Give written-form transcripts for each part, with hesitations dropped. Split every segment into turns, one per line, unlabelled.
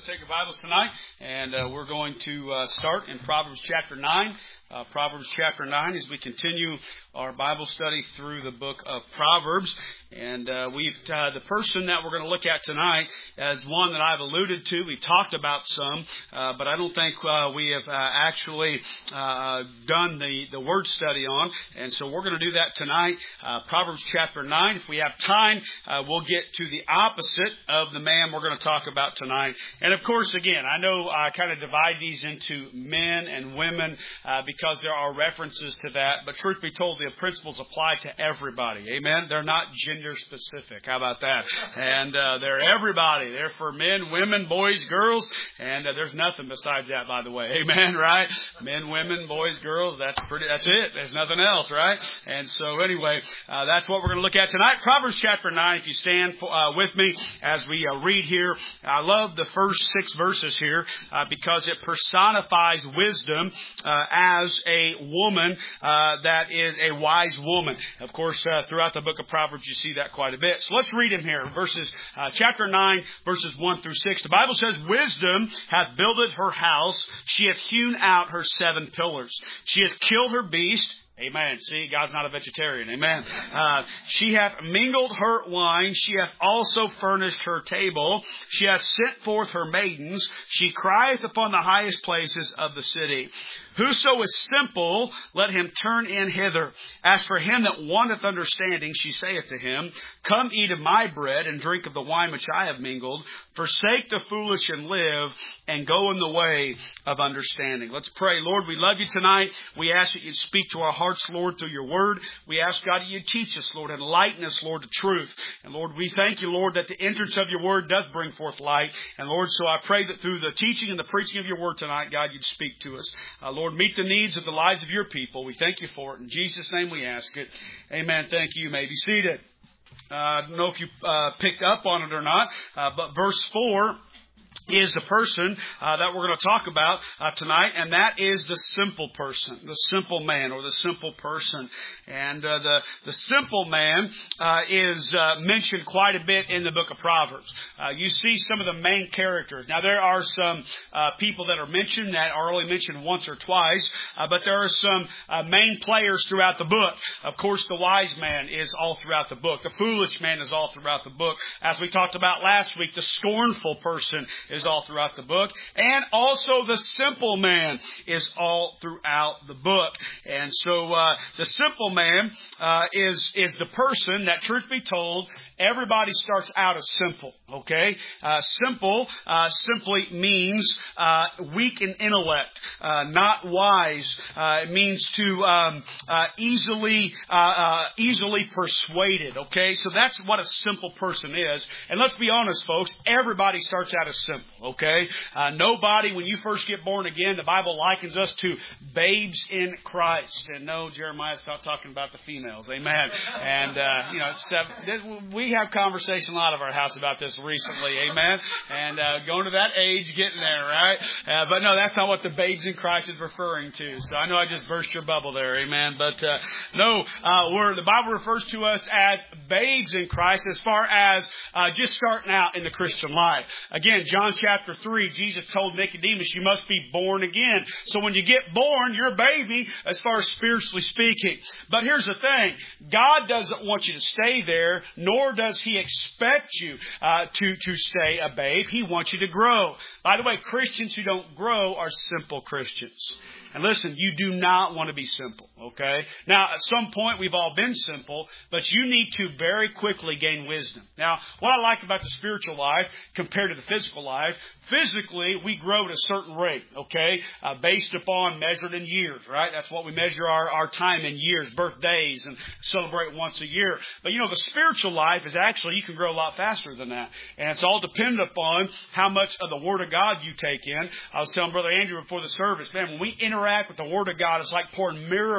take your Bibles tonight, and we're going to start in Proverbs chapter 9. Proverbs chapter 9 as we continue our Bible study through the book of Proverbs. And the person that we're going to look at tonight is one that I've alluded to. We talked about some, but I don't think we have actually done the word study on. And so we're going to do that tonight. Proverbs chapter 9. If we have time, we'll get to the opposite of the man we're going to talk about tonight. And of course, again, I know I kind of divide these into men and women because there are references to that. But truth be told, the principles apply to everybody. Amen? They're not gender specific. How about that? And they're everybody. They're for men, women, boys, girls. And there's nothing besides that, by the way. Amen? Right? Men, women, boys, girls. That's it. There's nothing else, right? And so anyway, that's what we're going to look at tonight. Proverbs chapter 9, if you stand with me as we read here. I love the first 6 verses here because it personifies wisdom as a woman that is a wise woman. Of course, throughout the book of Proverbs, you see that quite a bit. So let's read him here. Chapter 9, verses 1 through 6. The Bible says, "Wisdom hath builded her house. She hath hewn out her 7 pillars. She hath killed her beast." Amen. See, God's not a vegetarian. Amen. "She hath mingled her wine. She hath also furnished her table. She hath sent forth her maidens. She crieth upon the highest places of the city. Whoso is simple, let him turn in hither. As for him that wanteth understanding, she saith to him, Come eat of my bread, and drink of the wine which I have mingled. Forsake the foolish and live, and go in the way of understanding." Let's pray. Lord, we love you tonight. We ask that you'd speak to our hearts, Lord, through your word. We ask, God, that you'd teach us, Lord, enlighten us, Lord, to truth. And Lord, we thank you, Lord, that the entrance of your word does bring forth light. And Lord, so I pray that through the teaching and the preaching of your word tonight, God, you'd speak to us. Lord, meet the needs of the lives of your people. We thank you for it. In Jesus' name we ask it. Amen. Thank you. You may be seated. I don't know if you picked up on it or not, but verse 4 is the person that we're going to talk about tonight, and that is the simple person, the simple man, or the simple person. And the simple man is mentioned quite a bit in the book of Proverbs. You see some of the main characters. Now, there are some people that are mentioned that are only mentioned once or twice, but there are some main players throughout the book. Of course, the wise man is all throughout the book. The foolish man is all throughout the book. As we talked about last week, the scornful person is all throughout the book. And also the simple man is all throughout the book. And so the simple man is the person that, truth be told, everybody starts out as simple. Okay? Simple simply means weak in intellect, not wise. It means to easily persuaded. Okay? So that's what a simple person is. And let's be honest, folks, everybody starts out as simple. Okay? Nobody, when you first get born again, the Bible likens us to babes in Christ. And no, Jeremiah, stop talking about the females. Amen. And, we have conversation a lot of our house about this recently. Amen. And going to that age, getting there, right? But no, that's not what the babes in Christ is referring to. So I know I just burst your bubble there. Amen. But the Bible refers to us as babes in Christ as far as just starting out in the Christian life. Again, John chapter 3, Jesus told Nicodemus, you must be born again. So when you get born, you're a baby as far as spiritually speaking. But here's the thing. God doesn't want you to stay there, nor does He expect you to stay a babe. He wants you to grow. By the way, Christians who don't grow are simple Christians. And listen, you do not want to be simple, okay? Now, at some point, we've all been simple, but you need to very quickly gain wisdom. Now, what I like about the spiritual life compared to the physical life, physically, we grow at a certain rate, okay? Based upon measured in years, right? That's what we measure our time in years, birthdays, and celebrate once a year. But, the spiritual life is actually, you can grow a lot faster than that. And it's all dependent upon how much of the Word of God you take in. I was telling Brother Andrew before the service, man, when we interact with the Word of God, it's like pouring miracle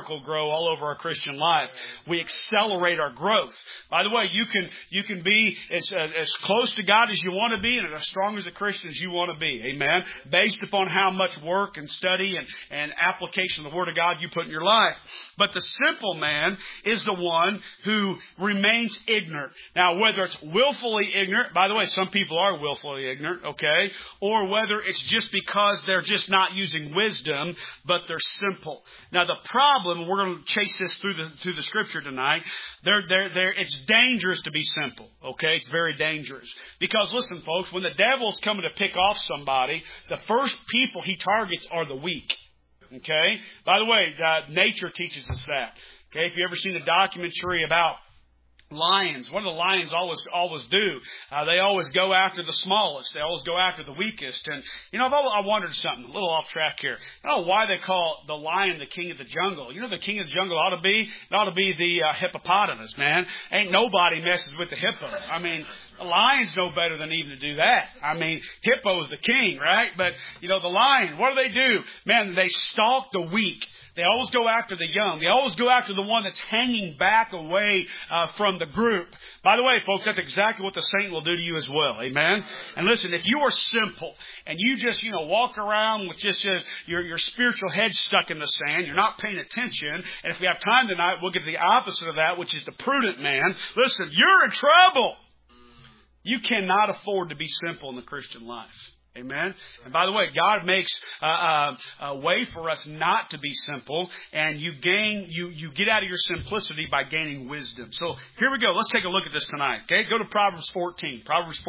Miracle Grow all over our Christian life. We accelerate our growth. By the way, you can be as close to God as you want to be and as strong as a Christian as you want to be. Amen. Based upon how much work and study and application of the Word of God you put in your life. But the simple man is the one who remains ignorant. Now, whether it's willfully ignorant, by the way, some people are willfully ignorant, okay? Or whether it's just because they're just not using wisdom, but they're simple. Now, the problem, we're going to chase this through the Scripture tonight. It's dangerous to be simple, okay? It's very dangerous. Because, listen, folks, when the devil's coming to pick off somebody, the first people he targets are the weak, okay? By the way, nature teaches us that. Okay, if you ever seen a documentary about lions, what do the lions always do? They always go after the smallest. They always go after the weakest. And, I wondered something, a little off track here. I don't know why they call the lion the king of the jungle. The king of the jungle ought to be the hippopotamus, man. Ain't nobody messes with the hippo. The lions know better than even to do that. Hippo's the king, right? But, the lion, what do? Man, they stalk the weak. They always go after the young. They always go after the one that's hanging back away from the group. By the way, folks, that's exactly what the saint will do to you as well. Amen? And listen, if you are simple and you just, walk around with just your spiritual head stuck in the sand, you're not paying attention, and if we have time tonight, we'll get to the opposite of that, which is the prudent man. Listen, you're in trouble. You cannot afford to be simple in the Christian life. Amen. And by the way, God makes a way for us not to be simple, and you get out of your simplicity by gaining wisdom. So here we go. Let's take a look at this tonight. Okay, go to Proverbs 14. Proverbs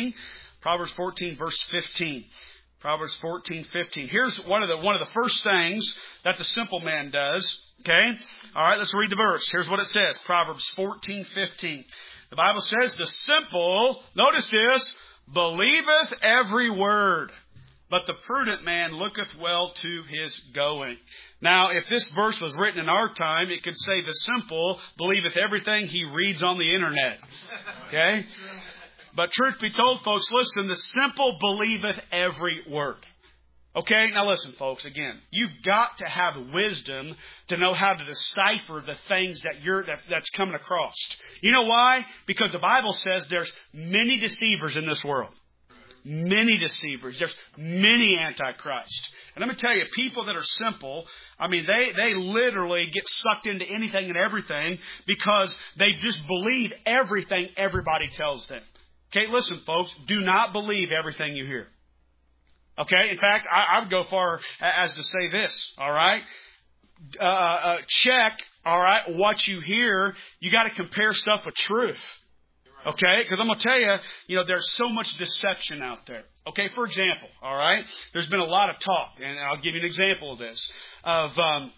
14, verse 15. Proverbs 14:15. Here's one of the first things that the simple man does. Okay. All right. Let's read the verse. Here's what it says. Proverbs 14:15. The Bible says, "The simple," notice this, "believeth every word, but the prudent man looketh well to his going." Now, if this verse was written in our time, it could say the simple believeth everything he reads on the internet. Okay? But truth be told, folks, listen, the simple believeth every word. Okay, now listen, folks, again, you've got to have wisdom to know how to decipher the things that's coming across. You know why? Because the Bible says there's many deceivers in this world. Many deceivers. There's many antichrists. And let me tell you, people that are simple, they literally get sucked into anything and everything because they just believe everything everybody tells them. Okay, listen, folks, do not believe everything you hear. Okay, in fact, I would go far as to say this, all right? Check, all right, what you hear. You got to compare stuff with truth. Okay, because I'm going to tell you, there's so much deception out there. Okay, for example, all right, there's been a lot of talk, and I'll give you an example of this, of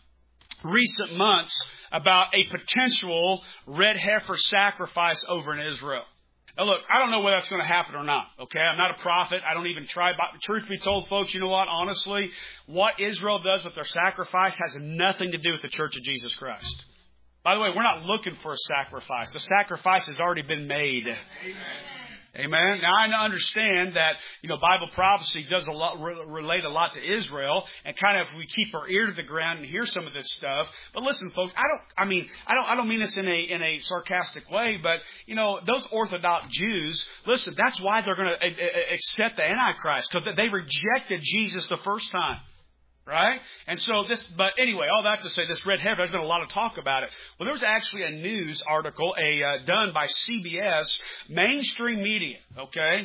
recent months about a potential red heifer sacrifice over in Israel. Now, look, I don't know whether that's going to happen or not, okay? I'm not a prophet. I don't even try. But truth be told, folks, you know what? Honestly, what Israel does with their sacrifice has nothing to do with the Church of Jesus Christ. By the way, we're not looking for a sacrifice. The sacrifice has already been made. Amen. Amen. Now, I understand that, Bible prophecy does relate a lot to Israel, and kind of we keep our ear to the ground and hear some of this stuff. But listen, folks, I don't mean this in a sarcastic way, but, those Orthodox Jews, listen, that's why they're going to accept the Antichrist, because they rejected Jesus the first time. Right? And so but anyway, all that to say, this red heifer, there's been a lot of talk about it. Well, there was actually a news article done by CBS, mainstream media, okay,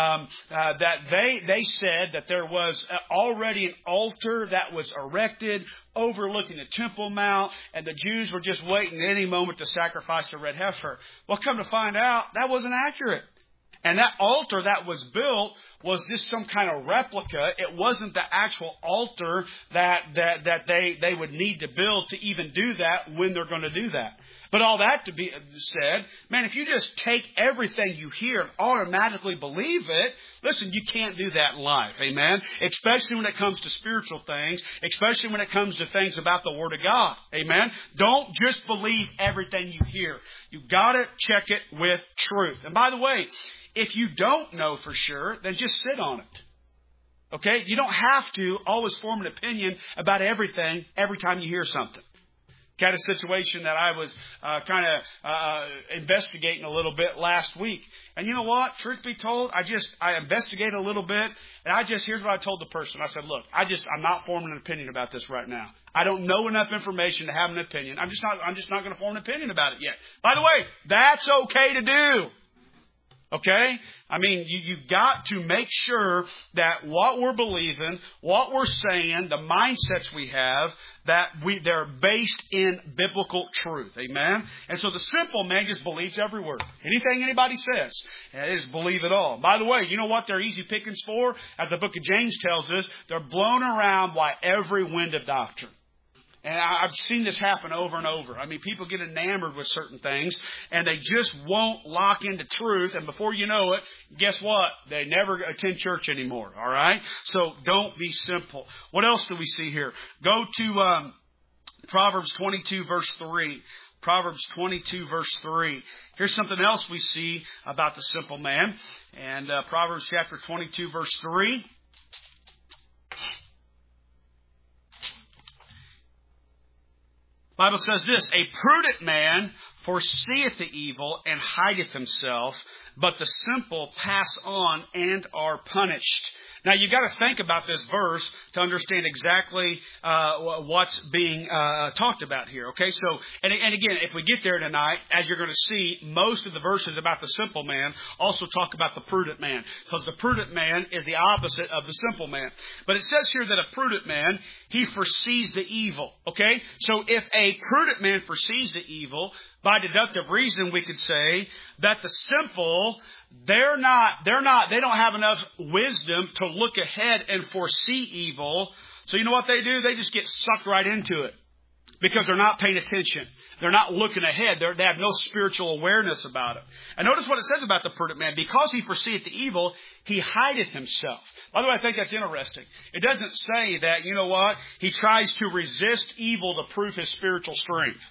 that they said that there was already an altar that was erected overlooking the Temple Mount, and the Jews were just waiting at any moment to sacrifice the red heifer. Well, come to find out, that wasn't accurate. And that altar that was built was just some kind of replica. It wasn't the actual altar that they would need to build to even do that when they're going to do that. But all that to be said, man, if you just take everything you hear and automatically believe it, listen, you can't do that in life. Amen? Especially when it comes to spiritual things, especially when it comes to things about the Word of God. Amen? Don't just believe everything you hear. You've got to check it with truth. And by the way, if you don't know for sure, then just sit on it. Okay? You don't have to always form an opinion about everything every time you hear something. Had a situation that I was kind of investigating a little bit last week. And you know what? Truth be told, I investigated a little bit, and here's what I told the person. I said, look, I'm not forming an opinion about this right now. I don't know enough information to have an opinion. I'm just not going to form an opinion about it yet. By the way, that's okay to do. Okay? I mean, you've got to make sure that what we're believing, what we're saying, the mindsets we have, they're based in biblical truth. Amen? And so the simple man just believes every word. Anything anybody says, is believe it all. By the way, you know what they're easy pickings for? As the book of James tells us, they're blown around by every wind of doctrine. And I've seen this happen over and over. I mean, people get enamored with certain things, and they just won't lock into truth. And before you know it, guess what? They never attend church anymore. All right? So don't be simple. What else do we see here? Go to Proverbs 22, verse 3. Proverbs 22, verse 3. Here's something else we see about the simple man. And Proverbs chapter 22, verse 3. The Bible says this, a prudent man foreseeth the evil and hideth himself, but the simple pass on and are punished. Now, you've got to think about this verse to understand exactly what's being talked about here. Okay, so, and again, if we get there tonight, as you're going to see, most of the verses about the simple man also talk about the prudent man, because the prudent man is the opposite of the simple man. But it says here that a prudent man, he foresees the evil. Okay, so if a prudent man foresees the evil, by deductive reason, we could say that the simple, they don't have enough wisdom to look ahead and foresee evil. So you know what they do? They just get sucked right into it because they're not paying attention. They're not looking ahead. They have no spiritual awareness about it. And notice what it says about the prudent man. Because he foreseeth the evil, he hideth himself. By the way, I think that's interesting. It doesn't say that, you know what, he tries to resist evil to prove his spiritual strength.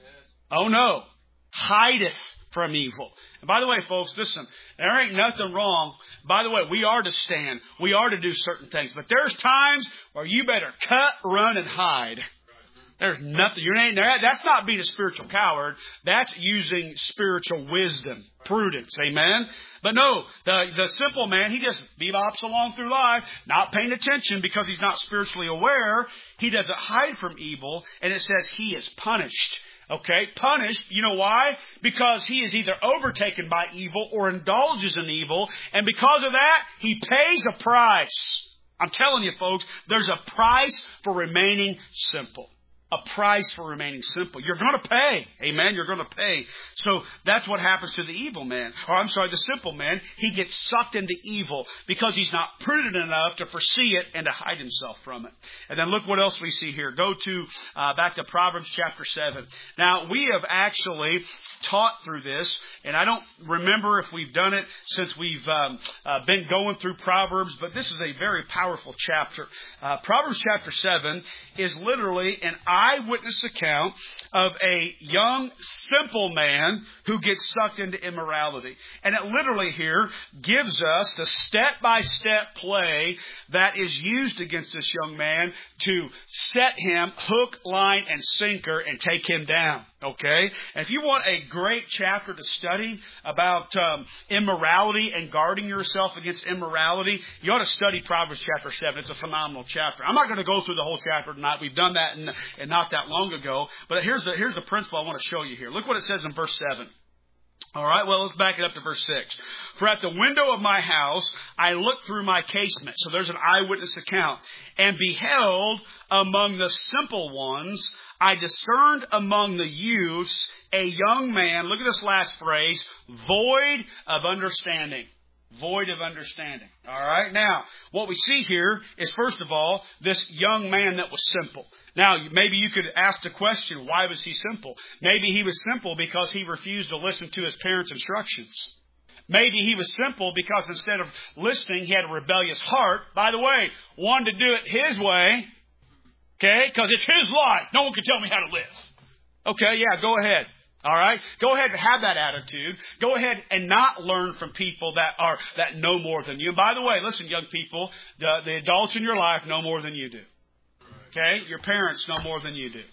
Oh no, hideth from evil. And by the way, folks, listen, there ain't nothing wrong. By the way, we are to stand. We are to do certain things. But there's times where you better cut, run, and hide. There's nothing. That's not being a spiritual coward. That's using spiritual wisdom, prudence. Amen? But no, the simple man, he just bebops along through life, not paying attention because he's not spiritually aware. He doesn't hide from evil. And it says he is punished. Okay, punished. You know why? Because he is either overtaken by evil or indulges in evil. And because of that, he pays a price. I'm telling you, folks, there's a price for remaining simple. A price for remaining simple. You're going to pay. Amen. You're going to pay. So that's what happens to the evil man. The simple man. He gets sucked into evil because he's not prudent enough to foresee it and to hide himself from it. And then look what else we see here. Go to back to Proverbs chapter 7. Now, we have actually taught through this, and I don't remember if we've done it since we've been going through Proverbs, but this is a very powerful chapter. Proverbs chapter 7 is literally an eyewitness account of a young, simple man who gets sucked into immorality. And it literally here gives us the step-by-step play that is used against this young man to set him hook, line, and sinker and take him down. Okay? And if you want a great chapter to study about immorality and guarding yourself against immorality, you ought to study Proverbs chapter 7. It's a phenomenal chapter. I'm not going to go through the whole chapter tonight. We've done that and not that long ago. But here's the principle I want to show you here. Look what it says in verse 7. All right, well, let's back it up to verse 6. For at the window of my house I looked through my casement. So there's an eyewitness account. And beheld among the simple ones, I discerned among the youths a young man, look at this last phrase, void of understanding. Void of understanding. All right. Now, what we see here is, first of all, this young man that was simple. Now, maybe you could ask the question, why was he simple? Maybe he was simple because he refused to listen to his parents' instructions. Maybe he was simple because instead of listening, he had a rebellious heart. By the way, wanted to do it his way. Okay, because it's his life. No one can tell me how to live. Okay, yeah, go ahead. All right? Go ahead and have that attitude. Go ahead and not learn from people that know more than you. And by the way, listen, young people, the adults in your life know more than you do. Okay? Your parents know more than you do.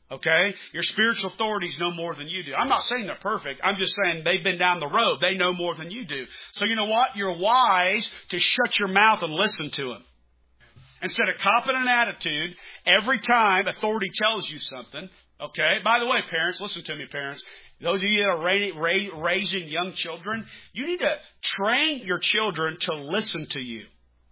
Okay? Your spiritual authorities know more than you do. I'm not saying they're perfect. I'm just saying they've been down the road. They know more than you do. So you know what? You're wise to shut your mouth and listen to them. Instead of copping an attitude every time authority tells you something. Okay? By the way, parents, listen to me, parents. Those of you that are raising young children, you need to train your children to listen to you.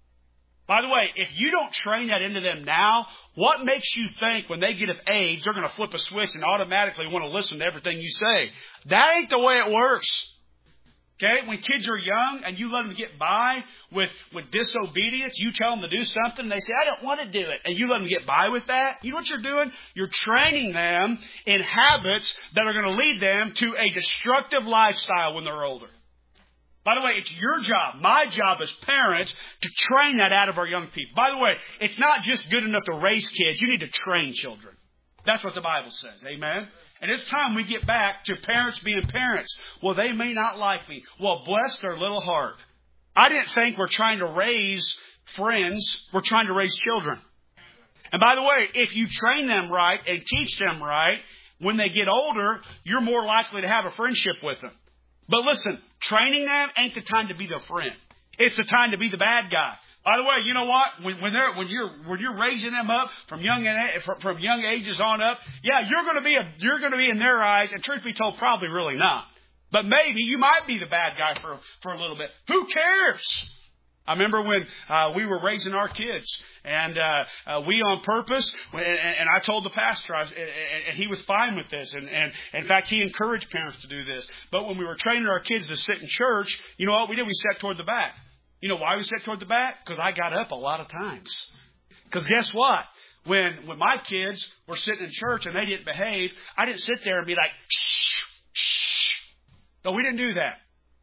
By the way, if you don't train that into them now, what makes you think when they get of age, they're going to flip a switch and automatically want to listen to everything you say? That ain't the way it works. Okay? When kids are young and you let them get by with disobedience, you tell them to do something, and they say, I don't want to do it. And you let them get by with that. You know what you're doing? You're training them in habits that are going to lead them to a destructive lifestyle when they're older. By the way, it's your job, my job as parents, to train that out of our young people. By the way, it's not just good enough to raise kids. You need to train children. That's what the Bible says. Amen? And it's time we get back to parents being parents. Well, they may not like me. Well, bless their little heart. I didn't think we're trying to raise friends. We're trying to raise children. And by the way, if you train them right and teach them right, when they get older, you're more likely to have a friendship with them. But listen, training them ain't the time to be their friend. It's the time to be the bad guy. By the way, you know what? When you're raising them up from young ages on up, yeah, you're going to be in their eyes, and truth be told, probably really not. But maybe you might be the bad guy for a little bit. Who cares? I remember when we were raising our kids, and we on purpose, and I told the pastor, and he was fine with this, and in fact, he encouraged parents to do this. But when we were training our kids to sit in church, you know what we did? We sat toward the back. You know why we sat toward the back? Because I got up a lot of times. Because guess what? When my kids were sitting in church and they didn't behave, I didn't sit there and be like, shh, shh. No, we didn't do that.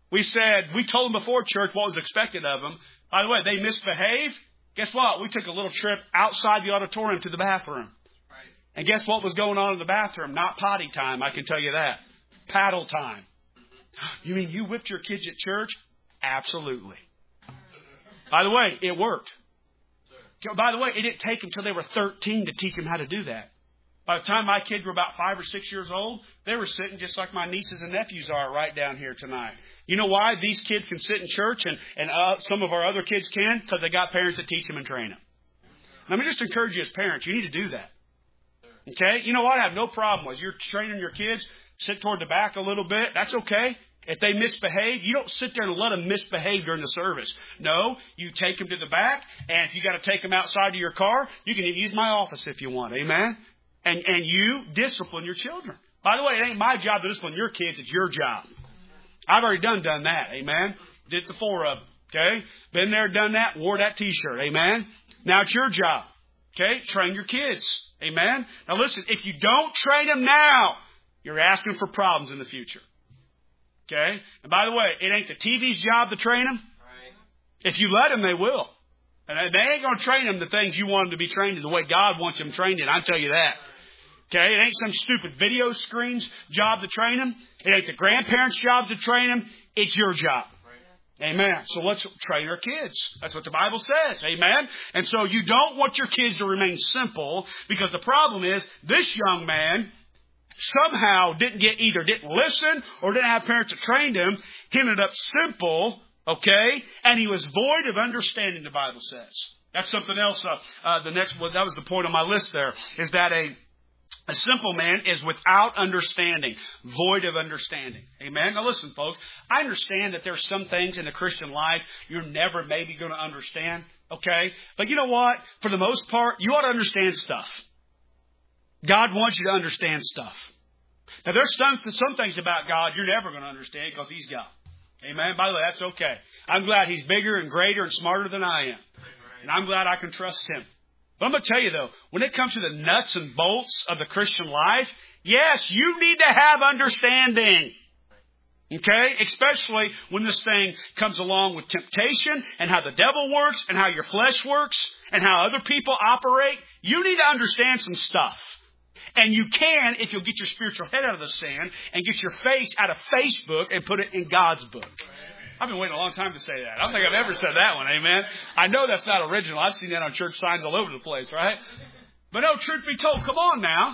We told them before church what was expected of them. By the way, they misbehaved. Guess what? We took a little trip outside the auditorium to the bathroom. Right. And guess what was going on in the bathroom? Not potty time, I can tell you that. Paddle time. You mean you whipped your kids at church? Absolutely. By the way, it worked. By the way, it didn't take them until they were 13 to teach them how to do that. By the time my kids were about 5 or 6 years old, they were sitting just like my nieces and nephews are right down here tonight. You know why these kids can sit in church and some of our other kids can? Because they got parents that teach them and train them. Let me just encourage you as parents, you need to do that. Okay? You know what? I have no problem with you're training your kids, sit toward the back a little bit. That's okay. If they misbehave, you don't sit there and let them misbehave during the service. No, you take them to the back, and if you got to take them outside of your car, you can even use my office if you want. Amen? And you discipline your children. By the way, it ain't my job to discipline your kids. It's your job. I've already done that. Amen? Did the 4 of them. Okay? Been there, done that, wore that T-shirt. Amen? Now it's your job. Okay? Train your kids. Amen? Now listen, if you don't train them now, you're asking for problems in the future. Okay? And by the way, it ain't the TV's job to train them. Right. If you let them, they will. And they ain't going to train them the things you want them to be trained in, the way God wants them trained in. I'll tell you that. Okay? It ain't some stupid video screen's job to train them. It ain't the grandparents' job to train them. It's your job. Right. Amen. So let's train our kids. That's what the Bible says. Amen. And so you don't want your kids to remain simple, because the problem is this young man somehow didn't listen or didn't have parents that trained him. He ended up simple, okay? And he was void of understanding, the Bible says. That's something else. The next one, that was the point on my list there, is that a simple man is without understanding, void of understanding. Amen? Now listen, folks, I understand that there's some things in the Christian life you're never maybe going to understand, okay? But you know what? For the most part, you ought to understand stuff. God wants you to understand stuff. Now, there's some things about God you're never going to understand because He's God. Amen? By the way, that's okay. I'm glad He's bigger and greater and smarter than I am. And I'm glad I can trust Him. But I'm going to tell you, though, when it comes to the nuts and bolts of the Christian life, yes, you need to have understanding. Okay? Especially when this thing comes along with temptation and how the devil works and how your flesh works and how other people operate. You need to understand some stuff. And you can if you'll get your spiritual head out of the sand and get your face out of Facebook and put it in God's book. I've been waiting a long time to say that. I don't think I've ever said that one. Amen. I know that's not original. I've seen that on church signs all over the place, right? But no, truth be told, come on now.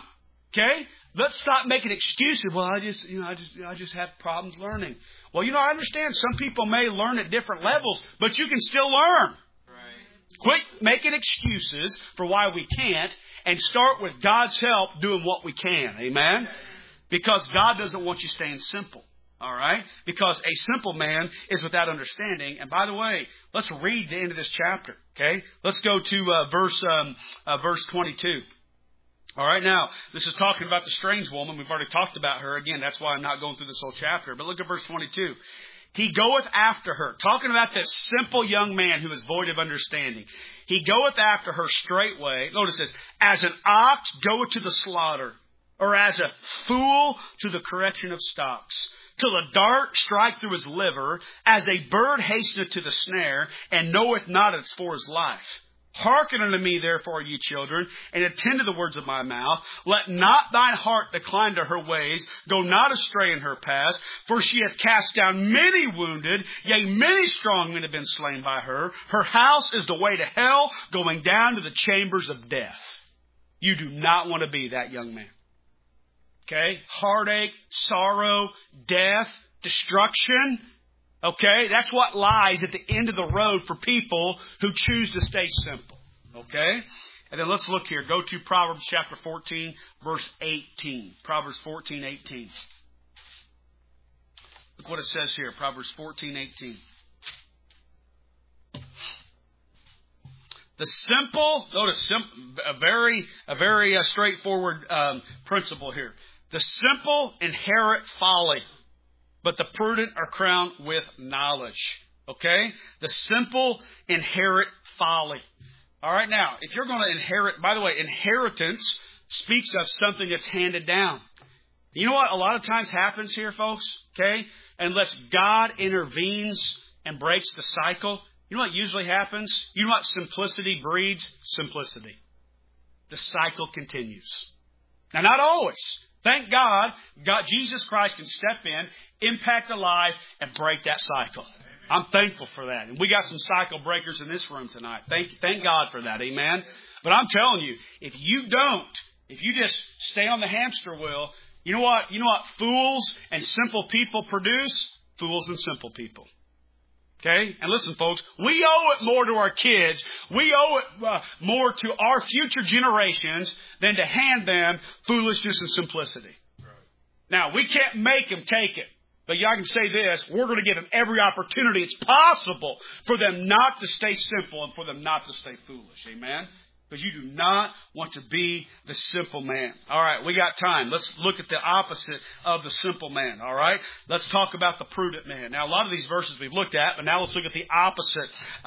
Okay? Let's stop making excuses. Well, I just have problems learning. Well, I understand some people may learn at different levels, but you can still learn. Quit making excuses for why we can't and start with God's help doing what we can. Amen? Because God doesn't want you staying simple. All right? Because a simple man is without understanding. And by the way, let's read the end of this chapter. Okay? Let's go to verse 22. All right, now, this is talking about the strange woman. We've already talked about her. Again, that's why I'm not going through this whole chapter. But look at verse 22. He goeth after her. Talking about this simple young man who is void of understanding. He goeth after her straightway. Notice this. As an ox goeth to the slaughter, or as a fool to the correction of stocks, till a dart strike through his liver, as a bird hasteneth to the snare, and knoweth not it's for his life. Hearken unto me, therefore, ye children, and attend to the words of my mouth. Let not thine heart decline to her ways. Go not astray in her paths. For she hath cast down many wounded, yea, many strong men have been slain by her. Her house is the way to hell, going down to the chambers of death. You do not want to be that young man. Okay? Heartache, sorrow, death, destruction. Okay, that's what lies at the end of the road for people who choose to stay simple. Okay? And then let's look here. Go to Proverbs chapter 14, verse 18. Proverbs 14, 18. Look what it says here. Proverbs 14, 18. The simple, notice, a very straightforward principle here. The simple inherit folly, but the prudent are crowned with knowledge. Okay? The simple inherit folly. All right, now, if you're going to inherit, by the way, inheritance speaks of something that's handed down. You know what a lot of times happens here, folks? Okay? Unless God intervenes and breaks the cycle, you know what usually happens? You know what simplicity breeds? Simplicity. The cycle continues. Now, not always. Thank God, Jesus Christ can step in, impact a life, and break that cycle. I'm thankful for that. And we got some cycle breakers in this room tonight. Thank God for that. Amen. But I'm telling you, if you just stay on the hamster wheel, you know what fools and simple people produce? Fools and simple people. Okay? And listen, folks, we owe it more to our kids. We owe it more to our future generations than to hand them foolishness and simplicity. Right. Now, we can't make them take it. But I can say this, we're going to give them every opportunity it's possible for them not to stay simple and for them not to stay foolish. Amen? Because you do not want to be the simple man. All right, we got time. Let's look at the opposite of the simple man. All right, let's talk about the prudent man. Now, a lot of these verses we've looked at, but now let's look at the opposite.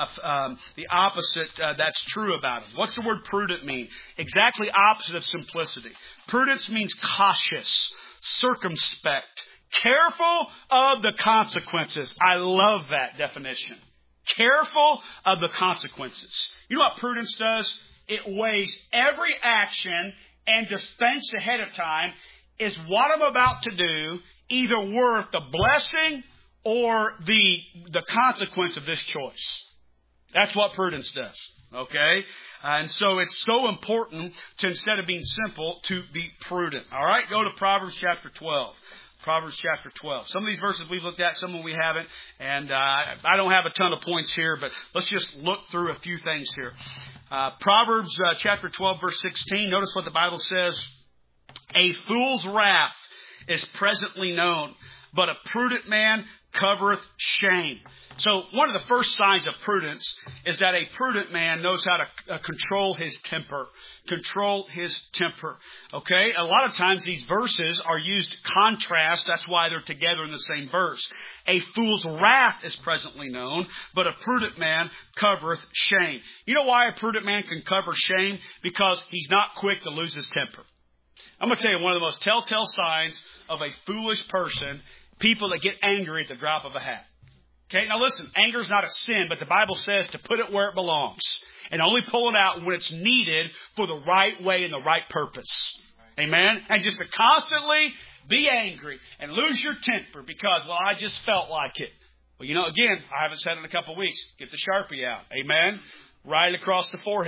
That's true about it. What's the word prudent mean? Exactly opposite of simplicity. Prudence means cautious, circumspect, careful of the consequences. I love that definition. Careful of the consequences. You know what prudence does? It weighs every action and just thinks ahead of time, is what I'm about to do either worth the blessing or the consequence of this choice? That's what prudence does. Okay? And so it's so important to, instead of being simple, to be prudent. All right? Go to Proverbs chapter 12. Proverbs chapter 12. Some of these verses we've looked at, some of them we haven't. And I don't have a ton of points here, but let's just look through a few things here. Proverbs chapter 12, verse 16. Notice what the Bible says. A fool's wrath is presently known, but a prudent man covereth shame. So one of the first signs of prudence is that a prudent man knows how to control his temper. Control his temper. Okay? A lot of times these verses are used contrast. That's why they're together in the same verse. A fool's wrath is presently known, but a prudent man covereth shame. You know why a prudent man can cover shame? Because he's not quick to lose his temper. I'm going to tell you one of the most telltale signs of a foolish person, people that get angry at the drop of a hat. Okay, now listen, anger is not a sin, but the Bible says to put it where it belongs and only pull it out when it's needed for the right way and the right purpose. Amen? And just to constantly be angry and lose your temper because, well, I just felt like it. Well, again, I haven't said it in a couple of weeks. Get the Sharpie out. Amen? Right across the forehead.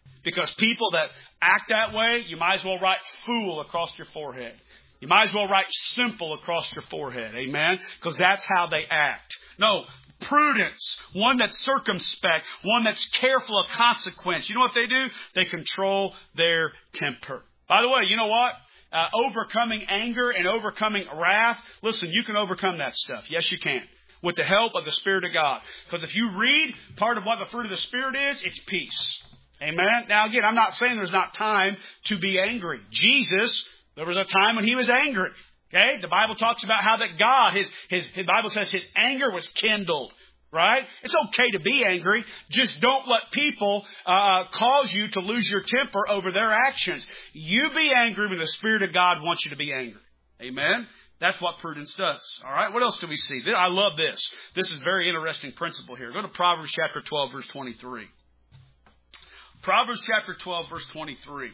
Because people that act that way, you might as well write fool across your forehead. You might as well write simple across your forehead. Amen? Because that's how they act. No, prudence. One that's circumspect. One that's careful of consequence. You know what they do? They control their temper. By the way, you know what? Overcoming anger and overcoming wrath. Listen, you can overcome that stuff. Yes, you can. With the help of the Spirit of God. Because if you read part of what the fruit of the Spirit is, it's peace. Amen? Now again, I'm not saying there's not time to be angry. Jesus, there was a time when He was angry. Okay? The Bible talks about how that God, His Bible says His anger was kindled. Right? It's okay to be angry. Just don't let people cause you to lose your temper over their actions. You be angry when the Spirit of God wants you to be angry. Amen? That's what prudence does. All right? What else do we see? I love this. This is a very interesting principle here. Go to Proverbs chapter 12, verse 23. Proverbs chapter 12, verse 23.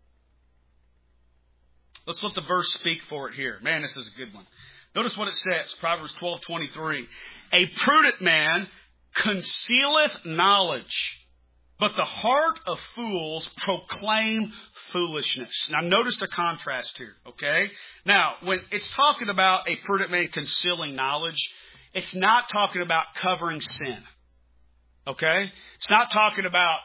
Let's let the verse speak for it here. Man, this is a good one. Notice what it says. Proverbs 12:23. A prudent man concealeth knowledge, but the heart of fools proclaim foolishness. Now notice the contrast here, okay? Now, when it's talking about a prudent man concealing knowledge, it's not talking about covering sin. Okay? It's not talking about,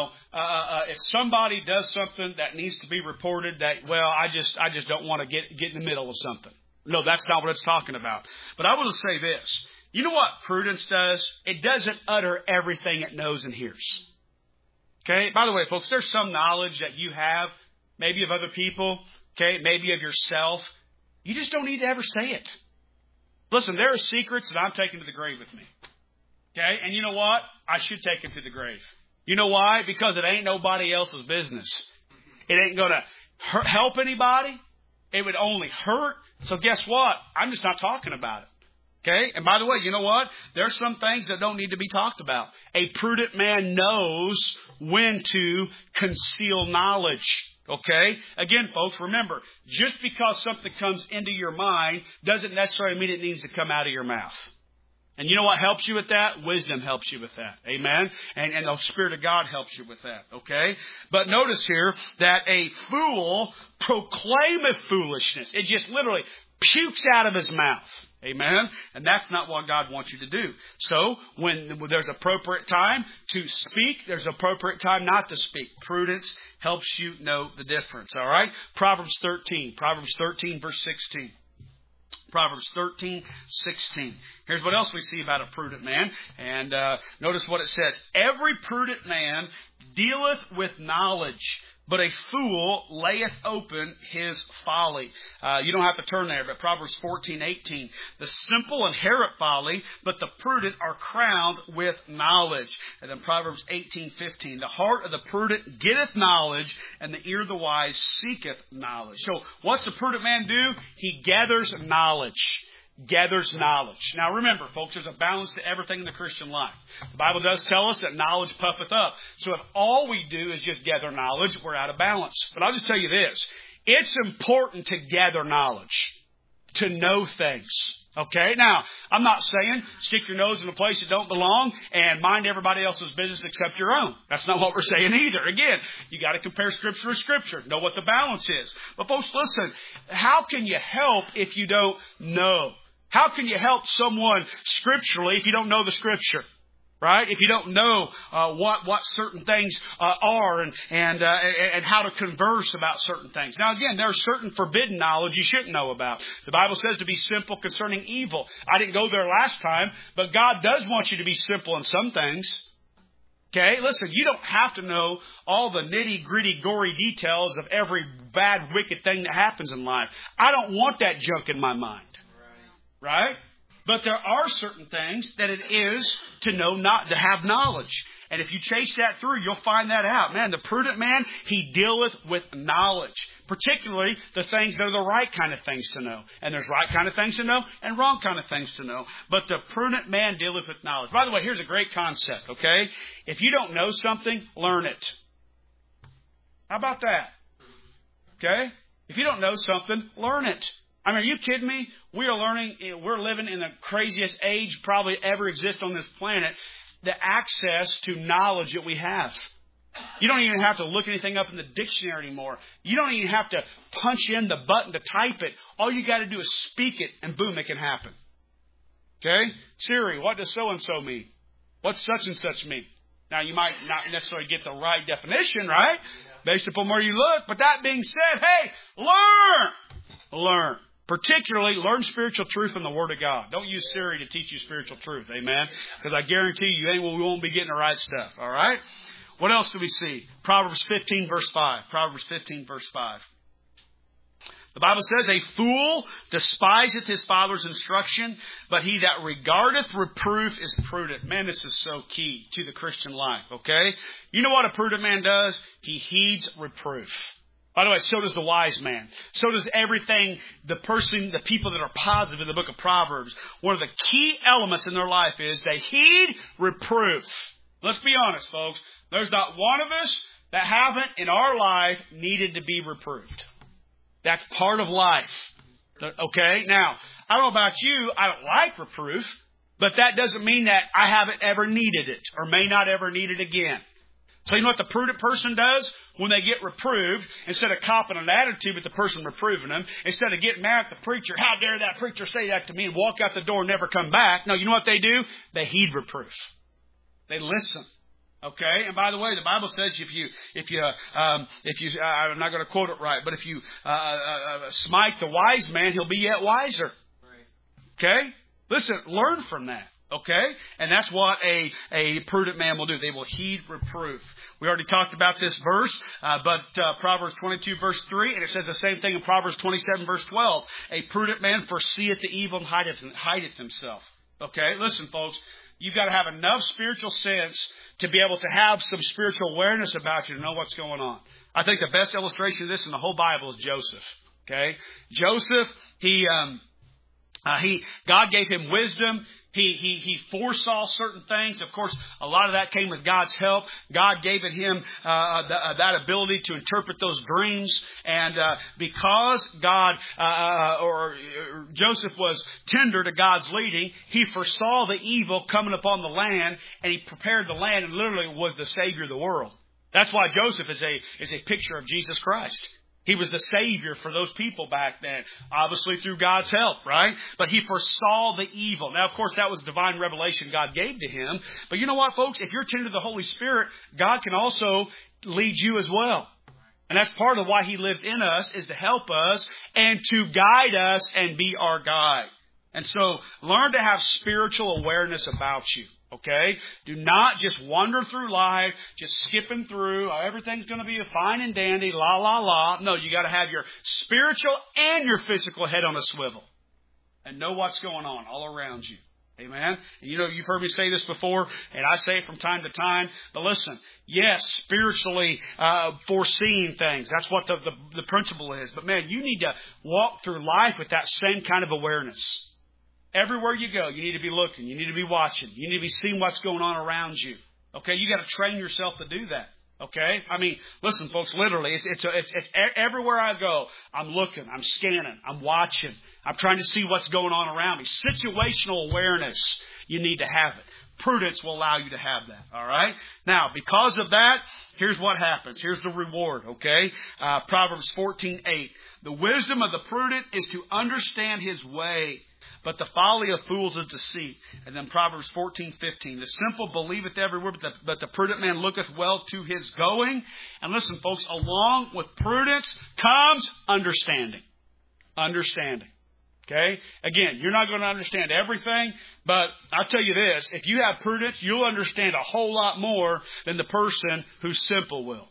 if somebody does something that needs to be reported that, I just don't want to get in the middle of something. No, that's not what it's talking about. But I will say this. You know what prudence does? It doesn't utter everything it knows and hears. Okay? By the way, folks, there's some knowledge that you have, maybe of other people, okay, maybe of yourself. You just don't need to ever say it. Listen, there are secrets that I'm taking to the grave with me. Okay? And you know what? I should take them to the grave. You know why? Because it ain't nobody else's business. It ain't going to help anybody. It would only hurt. So guess what? I'm just not talking about it. Okay? And by the way, you know what? There's some things that don't need to be talked about. A prudent man knows when to conceal knowledge. Okay? Again, folks, remember, just because something comes into your mind doesn't necessarily mean it needs to come out of your mouth. And you know what helps you with that? Wisdom helps you with that. Amen? And the Spirit of God helps you with that. Okay? But notice here that a fool proclaimeth foolishness. It just literally pukes out of his mouth. Amen? And that's not what God wants you to do. So, when there's appropriate time to speak, there's appropriate time not to speak. Prudence helps you know the difference. All right? Proverbs 13, verse 16. Proverbs 13:16. Here's what else we see about a prudent man. And notice what it says. Every prudent man dealeth with knowledge, but a fool layeth open his folly. You don't have to turn there, but Proverbs 14:18. The simple inherit folly, but the prudent are crowned with knowledge. And then Proverbs 18:15. The heart of the prudent getteth knowledge, and the ear of the wise seeketh knowledge. So what's the prudent man do? He gathers knowledge. Gathers knowledge. Now remember, folks, there's a balance to everything in the Christian life. The Bible does tell us that knowledge puffeth up. So if all we do is just gather knowledge, we're out of balance. But I'll just tell you this. It's important to gather knowledge, to know things. Okay? Now, I'm not saying stick your nose in a place that don't belong and mind everybody else's business except your own. That's not what we're saying either. Again, you got to compare Scripture with Scripture. Know what the balance is. But folks, listen, how can you help if you don't know? How can you help someone scripturally if you don't know the Scripture? Right? If you don't know what certain things are and how to converse about certain things. Now again, there are certain forbidden knowledge you shouldn't know about. The Bible says to be simple concerning evil. I didn't go there last time, but God does want you to be simple in some things. Okay? Listen, you don't have to know all the nitty-gritty, gory details of every bad, wicked thing that happens in life. I don't want that junk in my mind. Right? But there are certain things that it is to know, not to have knowledge. And if you chase that through, you'll find that out. Man, the prudent man, he dealeth with knowledge. Particularly the things that are the right kind of things to know. And there's right kind of things to know and wrong kind of things to know. But the prudent man dealeth with knowledge. By the way, here's a great concept, okay? If you don't know something, learn it. How about that? Okay? If you don't know something, learn it. I mean, are you kidding me? We're living in the craziest age probably ever exist on this planet. The access to knowledge that we have. You don't even have to look anything up in the dictionary anymore. You don't even have to punch in the button to type it. All you got to do is speak it, and boom, it can happen. Okay? Siri, what does so-and-so mean? What's such and such mean? Now, you might not necessarily get the right definition, right? Based upon where you look. But that being said, hey, learn. Learn. Particularly, learn spiritual truth from the Word of God. Don't use Siri to teach you spiritual truth. Amen? Because I guarantee you, we won't be getting the right stuff. All right? What else do we see? Proverbs 15, verse 5. Proverbs 15, verse 5. The Bible says, a fool despiseth his father's instruction, but he that regardeth reproof is prudent. Man, this is so key to the Christian life, okay? You know what a prudent man does? He heeds reproof. By the way, so does the wise man. So does everything, the people that are positive in the book of Proverbs. One of the key elements in their life is they heed reproof. Let's be honest, folks. There's not one of us that haven't in our life needed to be reproved. That's part of life. Okay? Now, I don't know about you. I don't like reproof. But that doesn't mean that I haven't ever needed it or may not ever need it again. So you know what the prudent person does? When they get reproved, instead of copping an attitude with the person reproving them, instead of getting mad at the preacher, how dare that preacher say that to me, and walk out the door and never come back. No, you know what they do? They heed reproof. They listen. Okay, and by the way, the Bible says if you I'm not going to quote it right, but if you smite the wise man, he'll be yet wiser. Okay, listen, learn from that. Okay, and that's what a prudent man will do. They will heed reproof. We already talked about this verse, but Proverbs 22 verse 3, and it says the same thing in Proverbs 27 verse 12. A prudent man foreseeth the evil and hideth himself. Okay, listen, folks. You've got to have enough spiritual sense to be able to have some spiritual awareness about you to know what's going on. I think the best illustration of this in the whole Bible is Joseph. Okay, Joseph, God gave him wisdom. He foresaw certain things. Of course, a lot of that came with God's help. God gave him that ability to interpret those dreams. And because Joseph was tender to God's leading, he foresaw the evil coming upon the land, and he prepared the land and literally was the Savior of the world. That's why Joseph is a picture of Jesus Christ. He was the Savior for those people back then, obviously through God's help, right? But he foresaw the evil. Now, of course, that was divine revelation God gave to him. But you know what, folks? If you're tender to the Holy Spirit, God can also lead you as well. And that's part of why He lives in us, is to help us and to guide us and be our guide. And so, learn to have spiritual awareness about you. Okay? Do not just wander through life, just skipping through. Everything's going to be fine and dandy, la, la, la. No, you got to have your spiritual and your physical head on a swivel. And know what's going on all around you. Amen? And you know, you've heard me say this before, and I say it from time to time. But listen, yes, spiritually foreseeing things. That's what the principle is. But man, you need to walk through life with that same kind of awareness. Everywhere you go, you need to be looking. You need to be watching. You need to be seeing what's going on around you. Okay, you got to train yourself to do that. Okay, I mean, listen, folks. Literally, it's everywhere I go. I'm looking. I'm scanning. I'm watching. I'm trying to see what's going on around me. Situational awareness. You need to have it. Prudence will allow you to have that. All right. Now, because of that, here's what happens. Here's the reward. Okay, Proverbs 14:8. The wisdom of the prudent is to understand his way, but the folly of fools is deceit. And then Proverbs 14:15. The simple believeth every word, but the prudent man looketh well to his going. And listen, folks, along with prudence comes understanding. Understanding. Okay? Again, you're not going to understand everything, but I'll tell you this. If you have prudence, you'll understand a whole lot more than the person who's simple will.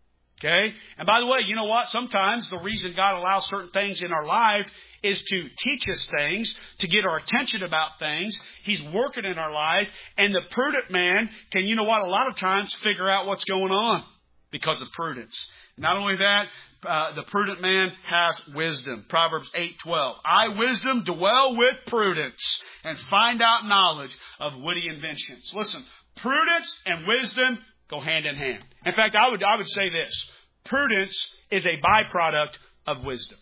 Okay? And by the way, you know what? Sometimes the reason God allows certain things in our life is to teach us things, to get our attention about things. He's working in our life. And the prudent man can, you know what, a lot of times figure out what's going on because of prudence. Not only that, the prudent man has wisdom. Proverbs 8:12. I, wisdom, dwell with prudence and find out knowledge of witty inventions. Listen, prudence and wisdom go hand in hand. In fact, I would say this. Prudence is a byproduct of wisdom.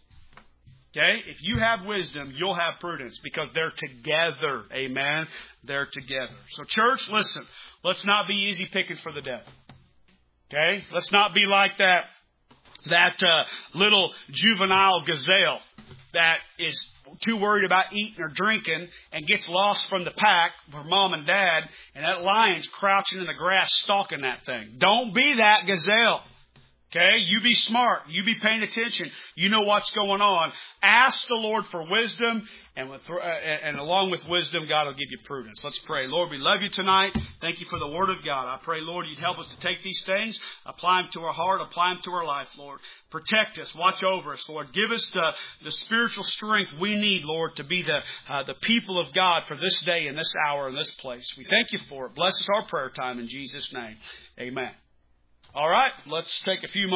Okay? If you have wisdom, you'll have prudence because they're together. Amen? They're together. So church, listen. Let's not be easy pickings for the devil. Okay? Let's not be like that little juvenile gazelle that is too worried about eating or drinking and gets lost from the pack for mom and dad, and that lion's crouching in the grass stalking that thing. Don't be that gazelle. Okay? You be smart. You be paying attention. You know what's going on. Ask the Lord for wisdom, and along with wisdom, God will give you prudence. Let's pray. Lord, we love you tonight. Thank you for the Word of God. I pray, Lord, you'd help us to take these things, apply them to our heart, apply them to our life, Lord. Protect us. Watch over us, Lord. Give us the spiritual strength we need, Lord, to be the people of God for this day and this hour and this place. We thank you for it. Bless us our prayer time in Jesus' name. Amen. All right, let's take a few moments.